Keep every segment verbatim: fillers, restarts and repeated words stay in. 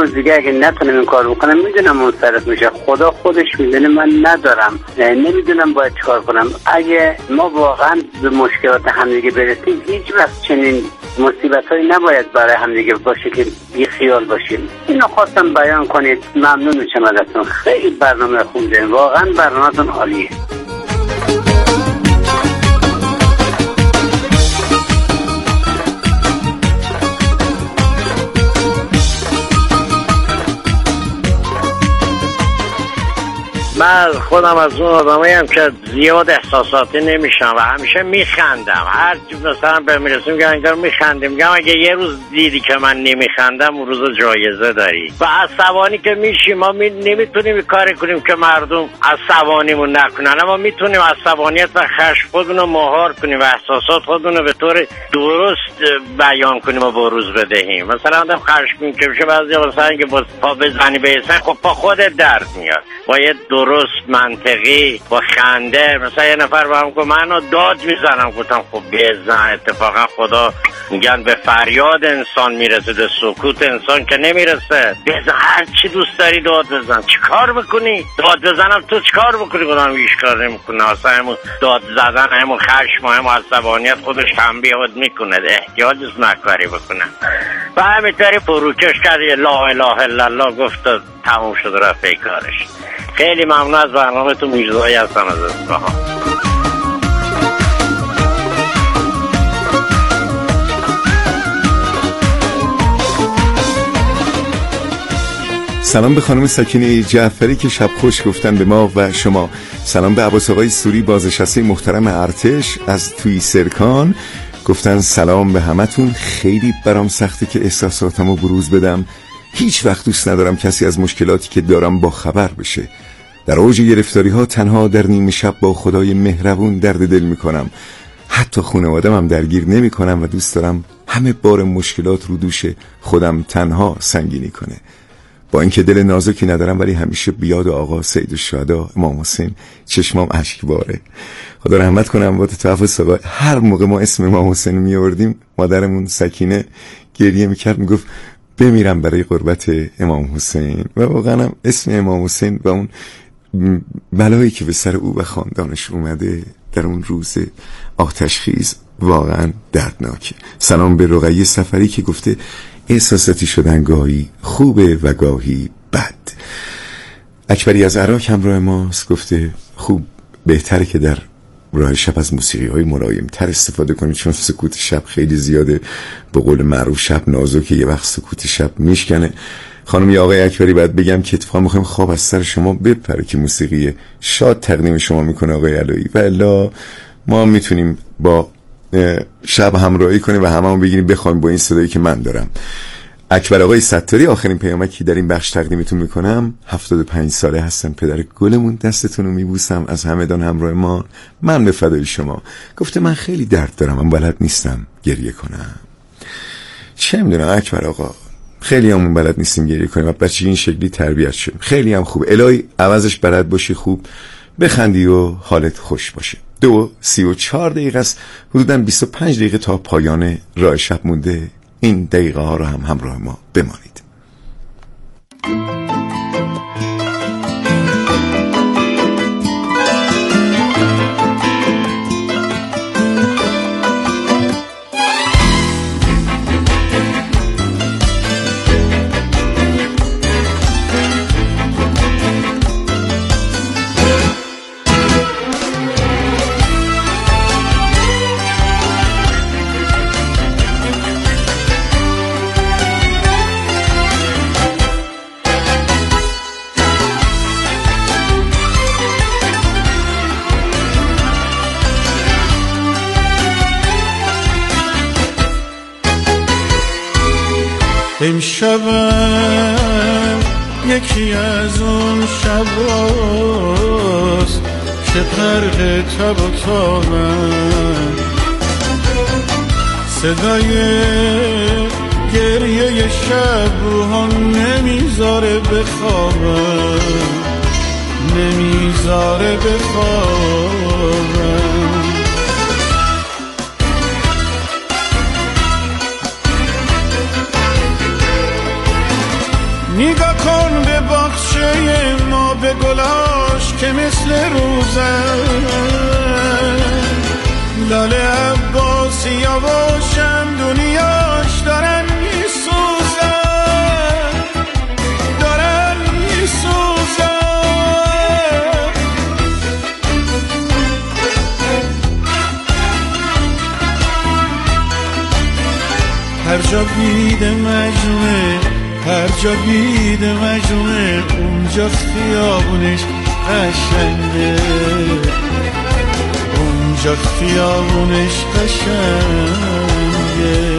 روز دیگه اگه نتونم این کار بکنم میدونم منصرف میشه. خدا خودش میدونه، من ندارم، نمیدونم باید چیکار کنم. اگه ما واقعا به مشکلات همدیگه برسیم هیچ وقت چنین مصیبت هایی نباید برای همدیگه باشه که بی خیال باشیم. اینو خواستم بیان کنید. ممنون میشم ازتون. خیلی برنامه خوب دارین، واقعا برنامه‌تون عالیه. من خودم از اون آدماییم که زیاد احساساتی نمیشم و همیشه میخندم. هر مثلا به میرسیم میگم انگار میخندیم، میگم اگه یه روز دیدی که من نمیخندم اون روز جایزه داری. و عصبانی که میشیم ما می نمیتونیم کاری کنیم که مردم عصبانیمون نکنن، اما میتونیم عصبانیت و خشم خودمون رو مهار کنیم و احساسات خودمون رو به طور درست بیان کنیم و بروز بدهیم. مثلا آدم خشمگین که میشه بعضی مثلا اینکه با پا بزنی به سن، خب پا خودت درد میاد. باید درست منطقی با خنده. مثلا یه نفر با هم گفت منو داد میزنم، گفتم خب بزن. اتفاقا خدا میگن به فریاد انسان میرسه، به سکوت انسان که نمیرسه. بزن، هر چی دوست داری داد بزن. چی کار بکنی؟ داد بزنم تو چی کار بکنی؟ گفتم هیچ کار نمیکنه. اصلا همون داد زدن، همون خشم، همون عصبانیت خودش تنبیهات میکنه، احتیاج است نکاری بکنه. و همینطوری فروکش کرد، لا اله الا الله گفت، تموم شد رفت کارش. خیلی ممنون از برنامه تو. میرزایی هستم از اصفهان. سلام به خانم سکینه جعفری که شب خوش گفتن به ما و شما. سلام به عباس آقای سوری بازنشسته محترم ارتش از توی سرکان، گفتن سلام به همتون. خیلی برام سخته که احساساتمو بروز بدم. هیچ وقت دوست ندارم کسی از مشکلاتی که دارم با خبر بشه. در اوج گرفتاری ها تنها در نیمه شب با خدای مهربون درد دل میکنم. حتی خانواده‌ام هم درگیر نمی کنم و دوست دارم همه بار مشکلات رو دوش خودم تنها سنگینی کنه. با اینکه دل نازکی ندارم ولی همیشه بیاد آقا سید الشهدا امام حسین چشمام اشک باره. خدا رحمت کنه با توفای سابق. هر موقع ما اسم امام حسین می آوردیم مادرمون سکینه گریه میکرد، میگفت بمیرم برای قربت امام حسین. و واقعا اسم امام حسین و اون بلایی که به سر او و خاندانش اومده در اون روز آتشخیز واقعا دردناکه. سلام به رقیه سفری که گفته احساساتی شدن گاهی خوبه و گاهی بد. اکبری از عراق همراه ماست، گفته خوب بهتره که در راه شب از موسیقی های ملایم تر استفاده کنید چون سکوت شب خیلی زیاده. به قول معروف شب نازکه، یه وقت سکوت شب میشکنه. خانم یا آقای اکبری باید بگم که اتفاقا میخوایم خواب از سر شما بپره که موسیقی شاد تقدیم شما میکنه آقای علایی، و الا ما میتونیم با شب همراهی کنیم و هممون بگیریم بخوایم با این صدایی که من دارم. اکبر آقای ستاری، آخرین پیامکی در این بخش تقدیمتون میکنم. هفتاد و پنج ساله هستم، پدر گلمون، دستتون رو میبوسم از همدان همراه ما، من به فدای شما. گفته من خیلی درد دارم، من بلد نیستم گریه کنم. چه میدونم اکبر آقا، خیلی همون بلد نیستیم گریه کنیم و بچه این شکلی تربیت شدیم. خیلی هم خوب، الهی عوضش بلد باشی، خوب بخندی و حالت خوش باشه. دو سی و چهار دقیقه است، حدوداً بیست و پنج دقیقه تا پایان راه شب مونده. این دقیقه ها رو هم همراه ما بمانید. امشبم یکی از اون شباست که غرق تب و تابم، صدای گریه شبها نمیذاره بخوابم، نمیذاره بخوابم. نگاه کن به باغچه ما، به گلاش که مثل روزن، لاله عباسیا و شمدونیاش دارن میسوزن، دارن میسوزن. هر جا بید مجنونه، هر جا بید مجنونه، اونجا خیابونش قشنگه، اونجا خیابونش قشنگه.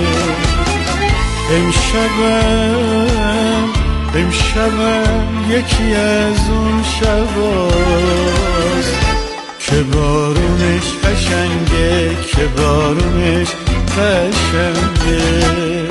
امشبم امشبم یکی از اون شباست که بارونش قشنگه، که بارونش قشنگه.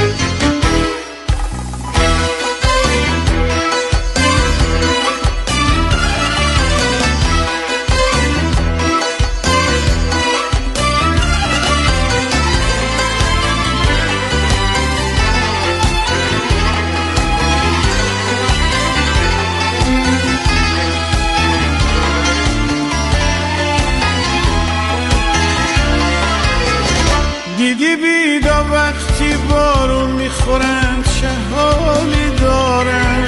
دیدی بیدا وقتی بارون میخورن چه حالی دارن،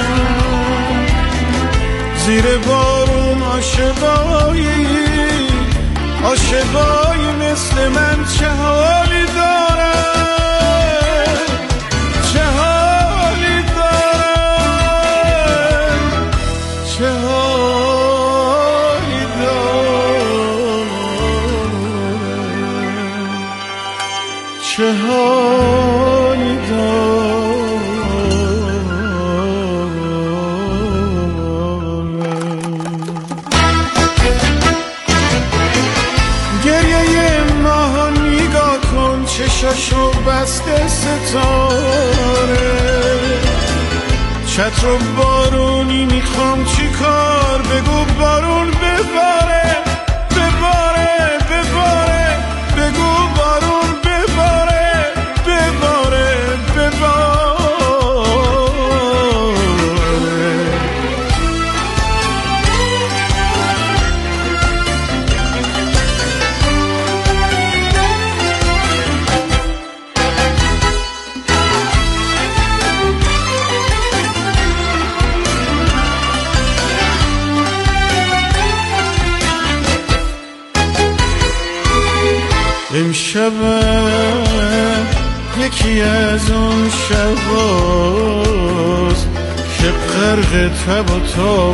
زیر بارون عاشقایی عاشقایی مثل من چه حالی دارن، چه حالی دارن، چه حالی دارن، چه حالی دارم. گریه ماه نگاه کن، چشاشو بسته ستاره، چتر و بارونی میخوام چی کار، بگو بارون بباره بباره بباره، بگو بارون بباره بباره بباره. امشبم یکی از اون شباست که غرق تب و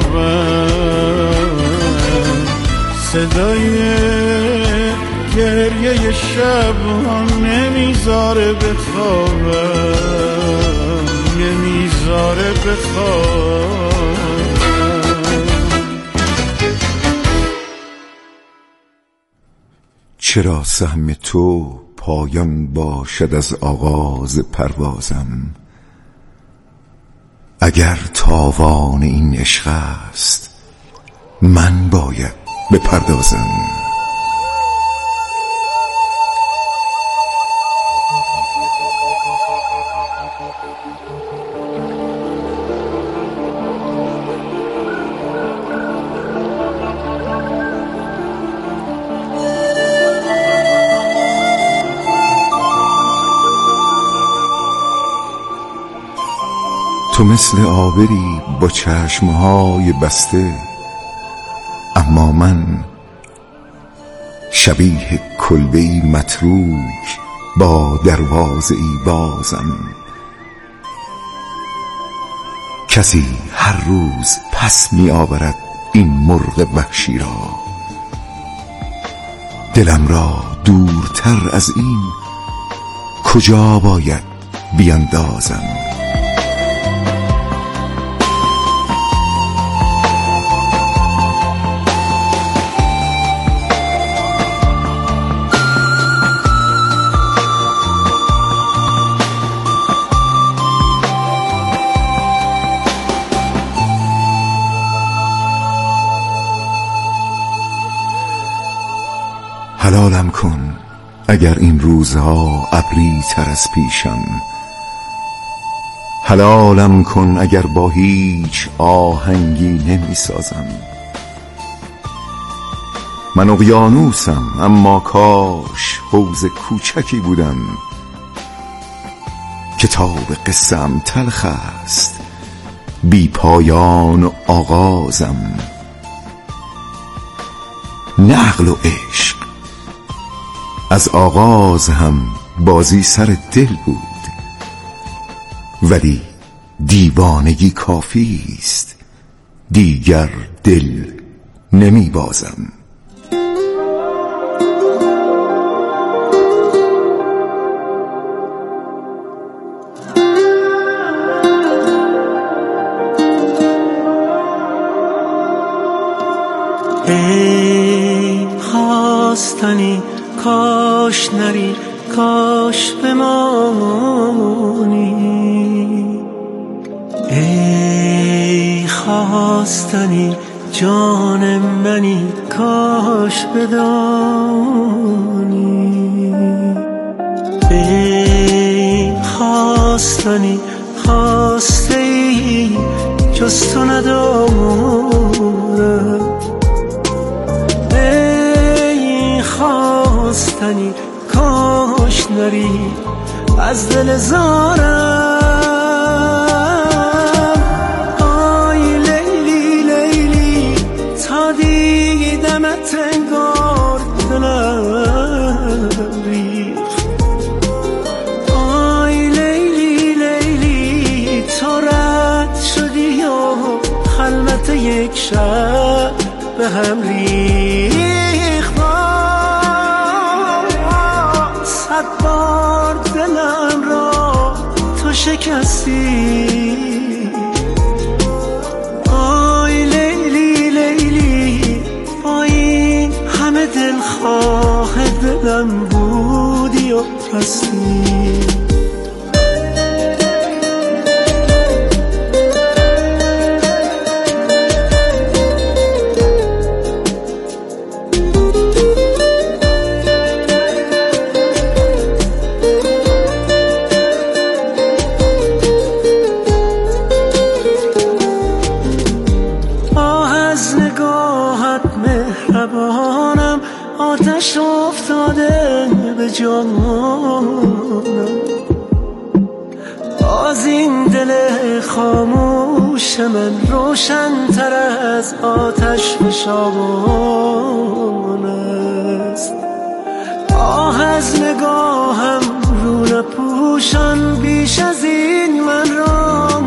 تابم، صدای گریه شب هم نمیذاره بخوابم، نمیذاره بخوابم. چرا سهم تو پایان باشد از آغاز پروازم، اگر تاوان این عشق است من باید بپردازم. تو مثل آبری با چشمهای بسته، اما من شبیه کلبه‌ای متروک با دروازه‌ای بازم. کسی هر روز پس می آورد این مرغ وحشی را، دلم را دورتر از این کجا باید بیاندازم. حلالم کن اگر این روزها ابری تر از پیشم، حلالم کن اگر با هیچ آهنگی نمی سازم. من اقیانوسم اما کاش حوض کوچکی بودم. کتاب قصه‌ام تلخ است بی پایان و آغازم. نقل و عشق از آغاز هم بازی سر دل بود، ولی دیوانگی کافی است، دیگر دل نمی بازم. ای خواستنی کاش نری، کاش بمانی. ای خواستنی جان منی، کاش بدانی. ای خواستنی خواسته ای جز تو ندارم. ای خواستنی کاش نری از دل زارم. آی لیلی لیلی تا دیدمت انگار دلم ریخت. آی لیلی لیلی تو رد شدی و خلوت یک شب به هم ریخت. صد بار دلم را تو شکستی. آی لیلی لیلی با این همه دلخواه دلم بودی و رستی. مهربانم آتش افتاده به جانم. باز این دل خاموش من روشن تر از آتش فشان است. آه از نگاهم رو نپوشان، بیش از این من را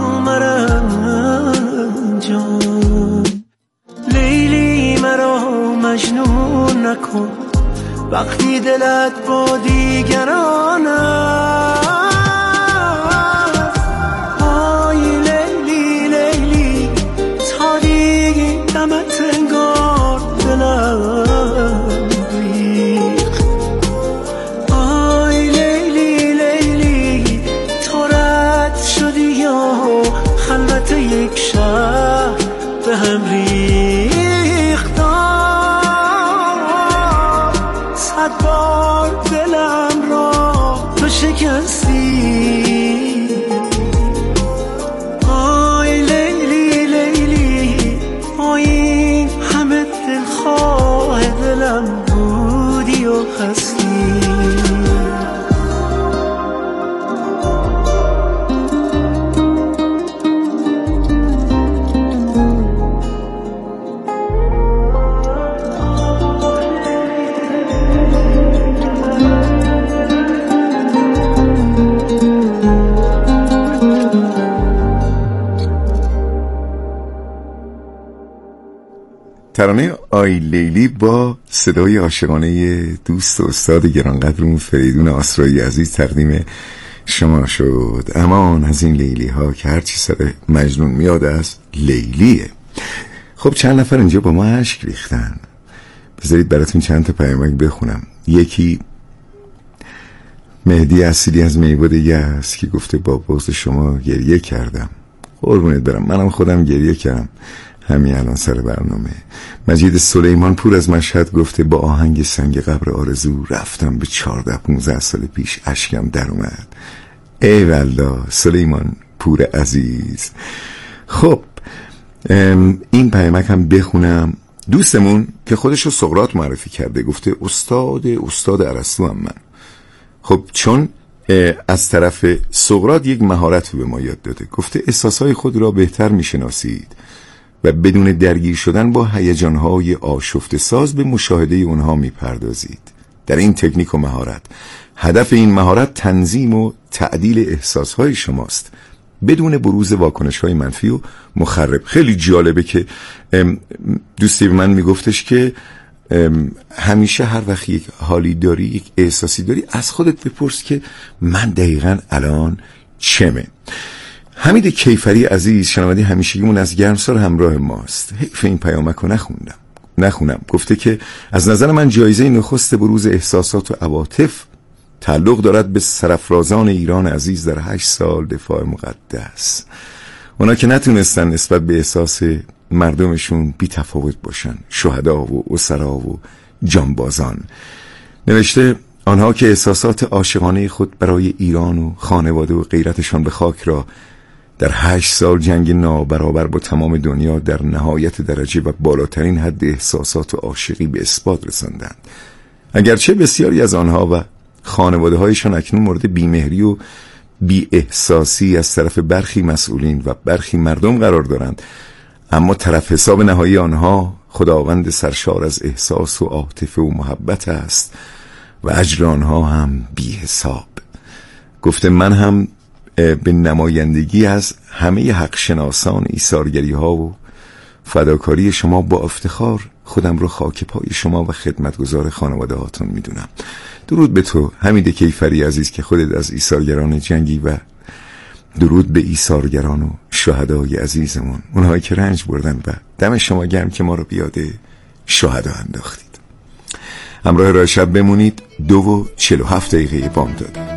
مرنجان. لیلی مرا مجنون نکن وقتی دلت با دیگران است. آی لیلی لیلی تا دیدمت انگار دلم ریخت. آی لیلی لیلی تو رد شدی و خلوت یک شب به هم ریخت. صد بار دلم را تو شکستی. آی لیلی لیلی با این همه دلخواه دلم بودی و هستی. ترانه آی لیلی با صدای عاشقانه دوست و استاد گرانقدرمون فریدون آسرایی عزیز تقدیم شما شد. امان از این لیلی ها که هرچی سر مجنون میاد از لیلیه. خب چند نفر اینجا با ما اشک ریختن، بذارید براتون چند تا پیامک بخونم. یکی مهدی اصیلی از میوه است که گفته با بغض شما گریه کردم. قربونت برم، منم خودم گریه کردم همین الان سر برنامه. مجید سلیمان پور از مشهد گفته با آهنگ سنگ قبر آرزو رفتم به چهارده پونزده سال پیش اشکم در اومد. ای والله سلیمان، پور عزیز. خب این پیامک هم بخونم. دوستمون که خودش رو سقراط معرفی کرده گفته استاد استاد ارسطو هم من. خب چون از طرف سقراط یک مهارت به ما یاد داده، گفته احساسهای خود را بهتر میشناسید و بدون درگیر شدن با هیجانهای آشفته ساز به مشاهده اونها میپردازید. در این تکنیک و مهارت هدف این مهارت تنظیم و تعدیل احساسهای شماست بدون بروز واکنش‌های منفی و مخرب. خیلی جالبه که دوستی به من میگفتش که همیشه هر وقت یک حالی داری، یک احساسی داری، از خودت بپرس که من دقیقاً الان چمه. حمید کیفری عزیز، شنونده همیشگیمون از گرمسار همراه ماست. حیف این پیامک رو نخوندم نخونم گفته که از نظر من جایزه نخست بروز احساسات و عواطف تعلق دارد به سرافرازان ایران عزیز در هشت سال دفاع مقدس. اونا که نتونستن نسبت به احساس مردمشون بی تفاوت باشن، شهدا و اسرا و جانبازان. نوشته آنها که احساسات عاشقانه خود برای ایران و خانواده و غیرتشان به خاک را در هشت سال جنگ نابرابر با تمام دنیا در نهایت درجه و بالاترین حد احساسات و عاشقی به اثبات رساندند. اگرچه بسیاری از آنها و خانواده هایشان اکنون مورد بیمهری و بی احساسی از طرف برخی مسئولین و برخی مردم قرار دارند، اما طرف حساب نهایی آنها خداوند سرشار از احساس و عاطفه و محبت است و اجر آنها هم بی حساب. گفته من هم به نمایندگی از همه حق شناسان ایثارگری ها و فداکاری شما با افتخار خودم رو خاک پای شما و خدمتگزار خانواده هاتون میدونم. درود به تو حمید کیفری عزیز که خودت از ایثارگران جنگی و درود به ایثارگران و شهدای عزیزمون، اونهایی که رنج بردن و دم شما گرم که ما رو بیاد شهدا انداختید. همراه راه شب بمونید. دو و چل و هفت دقیقه بام داده.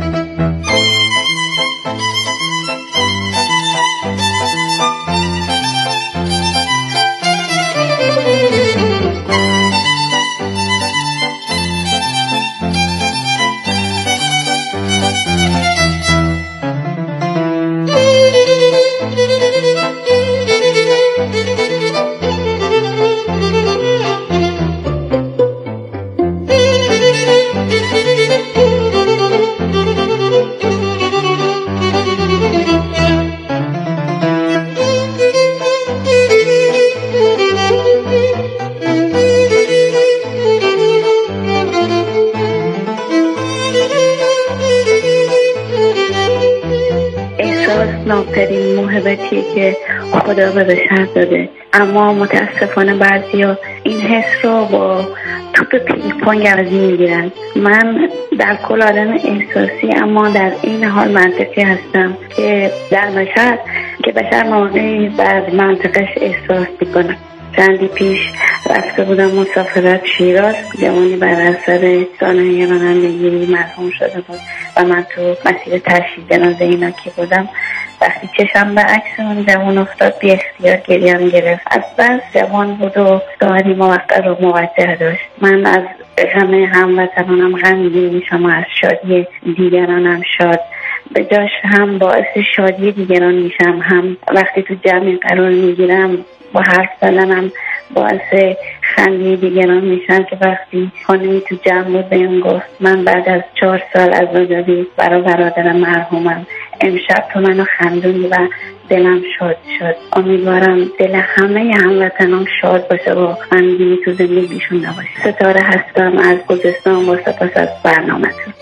ناپدید موهبتیه که خدا به بشر داده، اما متاسفانه بعضیا این حس رو با توپ پینگ پونگ عوضی میگیرن. من در کل آدم احساسی اما در این حال منطقی هستم که در بشر که بشر موقعی بر منطقش احساس میکنه. چندی پیش رفته بودم مسافرت شیراز، جوانی بر اثر سانحه رانندگی مرحوم شده بود و من تو مسیر تشییع جنازه اینا که بودم، وقتی چشم به عکس اون جوان افتاد بی اختیار گریم گرفت. از بس جوان بود و داری موقع رو موجه داشت. من از همه هموطنانم غمگین میشم و از شادی دیگرانم شاد. به جاش هم باعث شادی دیگران میشم، هم وقتی تو جمعی قرار میگیرم با حرف زدنم باعث خنده دیگران میشم که وقتی خانمی تو جمع بود بهم گفت من بعد از چهار سال از آزادی برای برادرم مرحومم، امشب تو منو خندوندی و دلم شاد شد. امیدوارم دل همه هموطنان شاد باشه و غمگینی تو زندگیشون نباشه. ستاره هستم از خوزستان با سپاس از برنامه‌تون.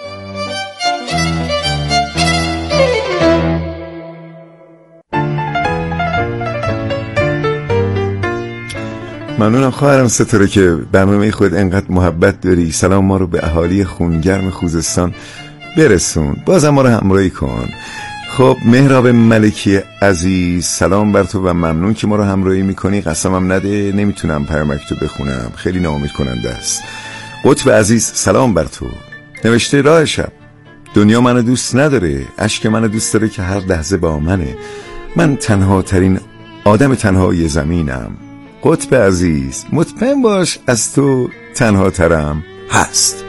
ممنونم خواهرم ستاره که برنامه خود انقدر محبت داری. سلام ما رو به اهالی خونگرم خوزستان برسون، بازم ما رو همراهی کن. خب مهراب ملکی عزیز، سلام بر تو و ممنون که ما رو همراهی میکنی. قسمم نده نمیتونم پیامک تو بخونم، خیلی ناامید کننده است. قطب عزیز سلام بر تو. نوشته راه شب، دنیا منو دوست نداره، اشک منو دوست داره که هر لحظه با منه، من تنها ترین آدم تنهای زمینم. قطب عزیز مطمئن باش از تو تنها ترم هست.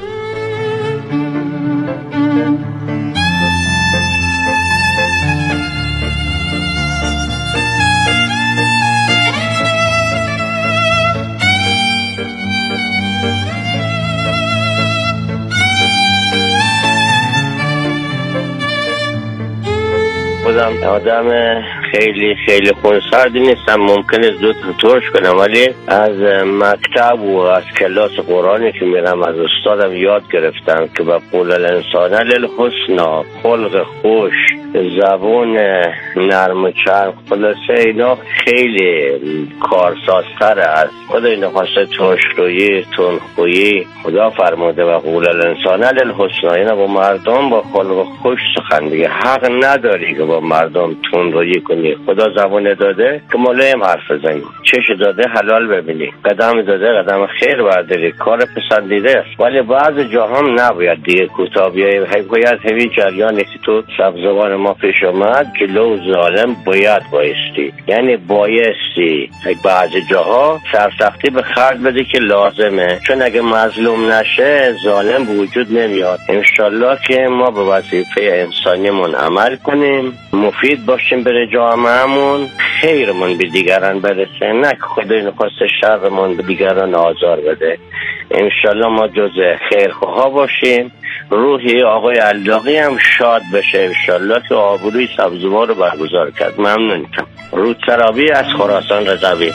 خودم آدم خیلی خیلی خونسردی نیستم، ممکنه زود ترش کنم، ولی از مکتب و از کلاس قرآنی که میرم از استادم یاد گرفتم که به قول الانسان للحسنا، خلق خوش، زبون نرم و چرم، خلاصه اینا خیلی کارسازتر از خدا. اینا خواسته ترشرویی، تندخویی خدا فرموده و قول الانسان للحسنا، اینا با مردم با خلق خوش سخن بگه. حق نداری که با مردم تندرویی کنی. خدا زبون داده که ملایم حرف بزنی، چش داده حلال ببینی، قدم داده قدم خیر برداری، کار پسندیده است. ولی بعض جا هم نباید دیگه کوتاه بیایی. باید همین جریانی که تو سبزوان ما پیش اومد، جلو ظالم باید بایستی، یعنی بایستی بعض جاها سرسختی به خرج بده که لازمه، چون اگه مظلوم نشه ظالم به وجود نمیاد. انشالله که ما به وظیفه انسانیمون عمل کنیم، مفید باشیم بر جامعهمون، خیرمون به دیگران برسه، نه خدای نخواسته شرمون به دیگران آزار بده. انشالله ما جز خیرخواها باشیم، روحی آقای علاقی هم شاد بشه انشالله که آبروی سبزوار رو برگزار کرد. ممنونم. رود سرابی از خراسان رضوی.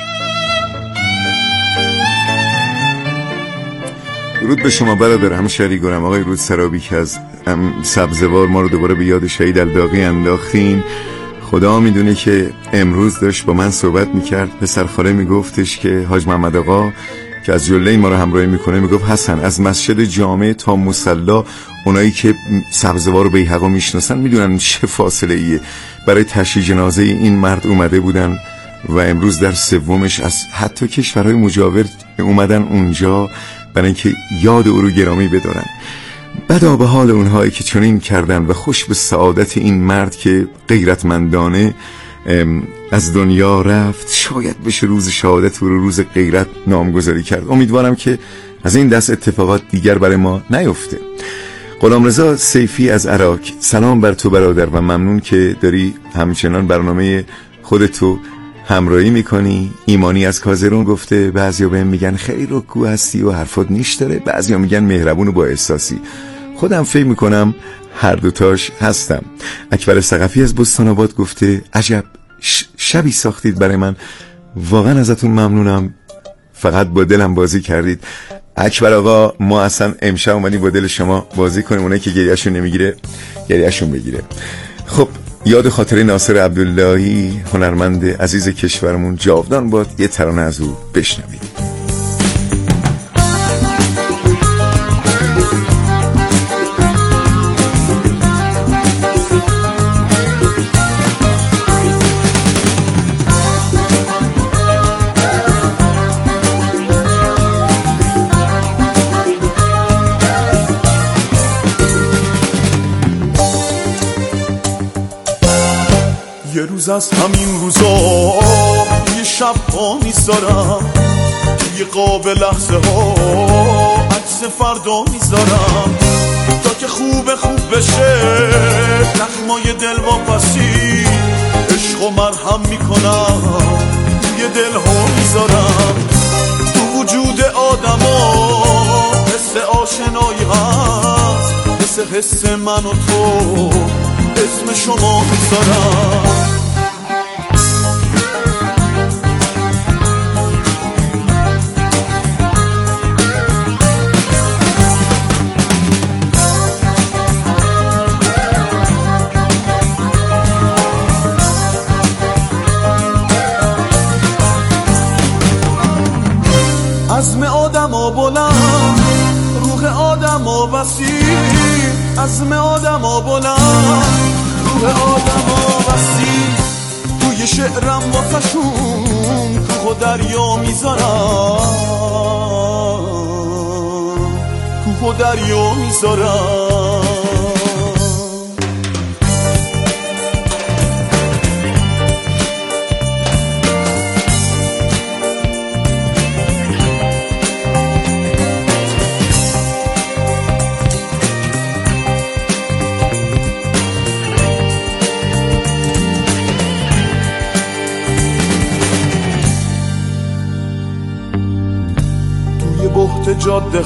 درود به شما برادر همشهری گرم آقای رود سرابی که از سبزوار ما رو دوباره به یاد شهید علاقی انداختین. خدا میدونه که امروز داشت با من صحبت میکرد، پسرخاله میگفتش که حاج محمد آقا که از جله ما رو همراهی میکنه میگفت حسن از مسجد جامع تا مصلی اونایی که سبزوار رو بیهقا میشناسن میدونن چه فاصله ایه. برای تشییع جنازه این مرد اومده بودن و امروز در سومش از حتی کشورهای مجاور اومدن اونجا برای اینکه یاد او رو گرامی بدارن. بدا به حال اونهایی که چنین کردن و خوش به سعادت این مرد که غیرتمندانه از دنیا رفت. شاید بشه روز شهادت و روز غیرت نامگذاری کرد. امیدوارم که از این دست اتفاقات دیگر برای ما نیفته. غلامرضا سیفی از عراق، سلام بر تو برادر و ممنون که داری همچنان برنامه خودتو همراهی میکنی. ایمانی از کازرون گفته بعضیا بهم میگن خیلی رکو هستی و حرفات نیش داره، بعضیا میگن مهربون و با احساسی. خودم فکر میکنم هر دوتاش هستم. اکبر ثقفی از بستان آباد گفته عجب شبی ساختید برای من، واقعا ازتون ممنونم، فقط با دلم بازی کردید. اکبر آقا ما اصلا امشب اومدیم با دل شما بازی کنیم، اونایی که گریهشون نمیگیره گریهشون بگیره. خب یاد خاطره ناصر عبداللهی هنرمند عزیز کشورمون جاودان باد. یه ترانه از او بشنوید. یه روز از همین روزا یه شب ها میذارم، یه قاب لحظه ها عکس فردا میذارم، تا که خوب خوب بشه زخمای دل واپسی، عشق و مرهم میکنم یه دل ها میذارم. تو وجود آدم ها حس آشنایی هست، حس حس من و تو اسم شما میذارم. عزم آدم ها بلند، روح آدم ها وسیع، عزم آدم ها بلند، روح آدم ها وسیع. توی شعرم واسهشون کوه و دریا میذارم، کوه و دریا میذارم. بحت جاده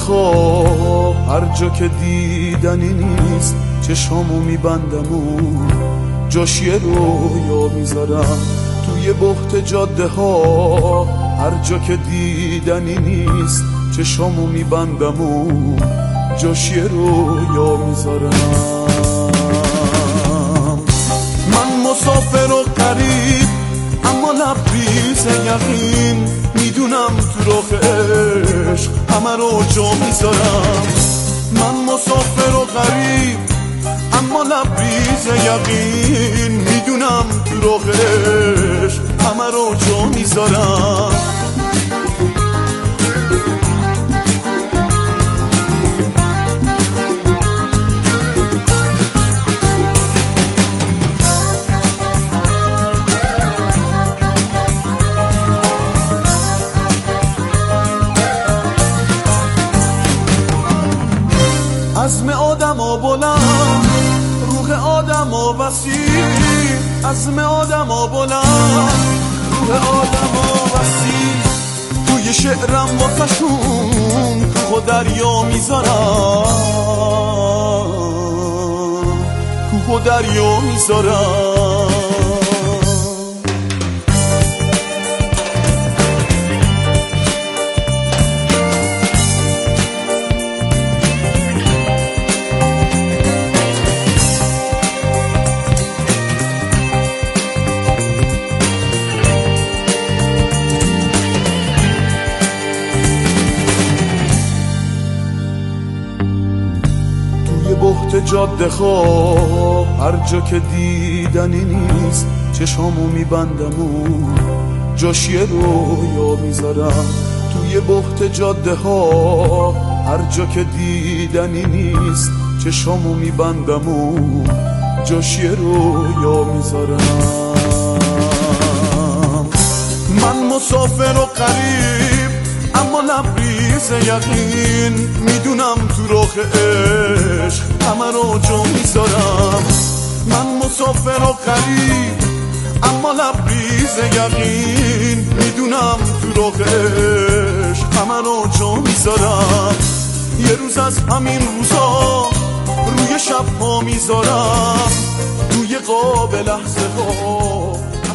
خواه هر جا که دیدنی نیست، چشامو میبندم و جاش یه رویا میذارم توی بحت جاده ها، هر جا که دیدنی نیست چشامو میبندم و جاش یه رویا میذارم. من مسافر و غریب اما لبریز یقین، میدونم تو راه عشق همه رو جا میذارم. من مسافر و غریب اما لبریز یقین، میدونم تو راه عشق همه رو جا میذارم. عزم آدم ها بلند، روح آدم ها وسیع، عزم آدم ها بلند، روح آدم ها وسیع. توی شعرم واسشون کوه و دریا میذارم، کوه و دریا میذارم. بحت جاده ها، هر جا که دیدنی نیست چشامو میبندم و جاش یه رویا میذارم. توی بحت جاده ها، هر جا که دیدنی نیست چشامو میبندم و جاش یه رویا میذارم. من مسافر و غریب اما لبریز یقین، میدونم تو راه عشق همه رو جا میذارم. من مسافر و غریب اما لبریز یقین، میدونم تو راه عشق همه رو جا میذارم. یه روز از همین روزا روی شب ها میذارم، توی قاب لحظه ها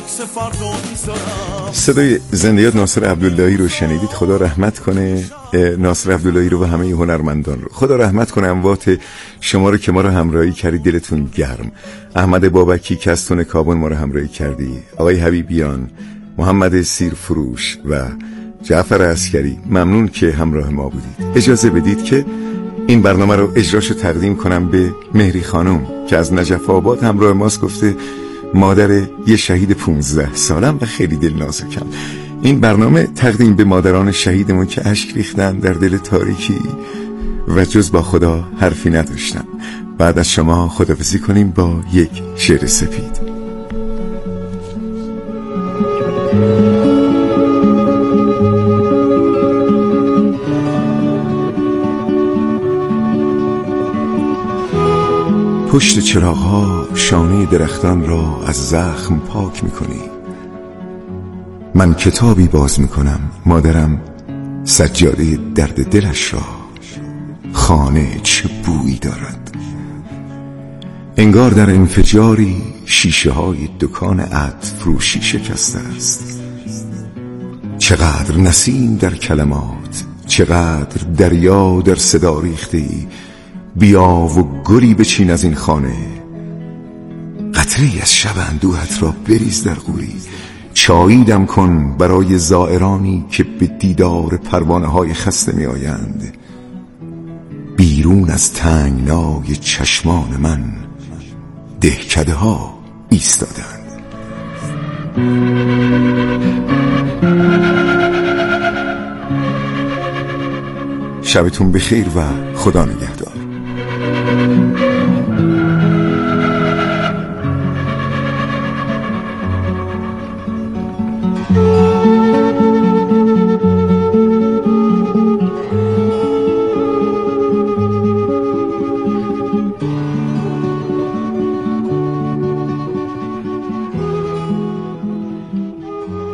صدای زنده‌یاد ناصر عبداللهی رو شنیدید. خدا رحمت کنه ناصر عبداللهی رو و همه هنرمندان رو. خدا رحمت کنه اموات شما رو که ما رو همراهی کردید. دلتون گرم. احمد بابکی که از تون کابون ما رو همراهی کردی، آقای حبیبیان، محمد سیرفروش و جعفر عسکری، ممنون که همراه ما بودید. اجازه بدید که این برنامه رو اجراشو تقدیم کنم به مهری خانم که از نجف آباد همراه ماست. گفته مادر یه شهید پونزده سالم و خیلی دل نازکم. این برنامه تقدیم به مادران شهیدمون که اشک ریختن در دل تاریکی و جز با خدا حرفی نداشتن. بعد از شما خداحافظی کنیم با یک شعر سپید. پشت چراغ‌ها شانه درختان را از زخم پاک می‌کنی. من کتابی باز می‌کنم، مادرم سجاده درد دلش را. خانه چه بویی دارد، انگار در انفجاری شیشه های دکان عطر فروشی شکسته است. چقدر نسیم در کلمات، چقدر دریا در صدا ریختی. بیا و گلی بچین از این خانه، قطره‌ای از شب اندوهت را بریز در غوری. چایی دم کن برای زائرانی که به دیدار پروانه های خسته می آیند. بیرون از تنگنای چشمان من دهکده ها ایستادند. شبتون بخیر و خدا نگهدار.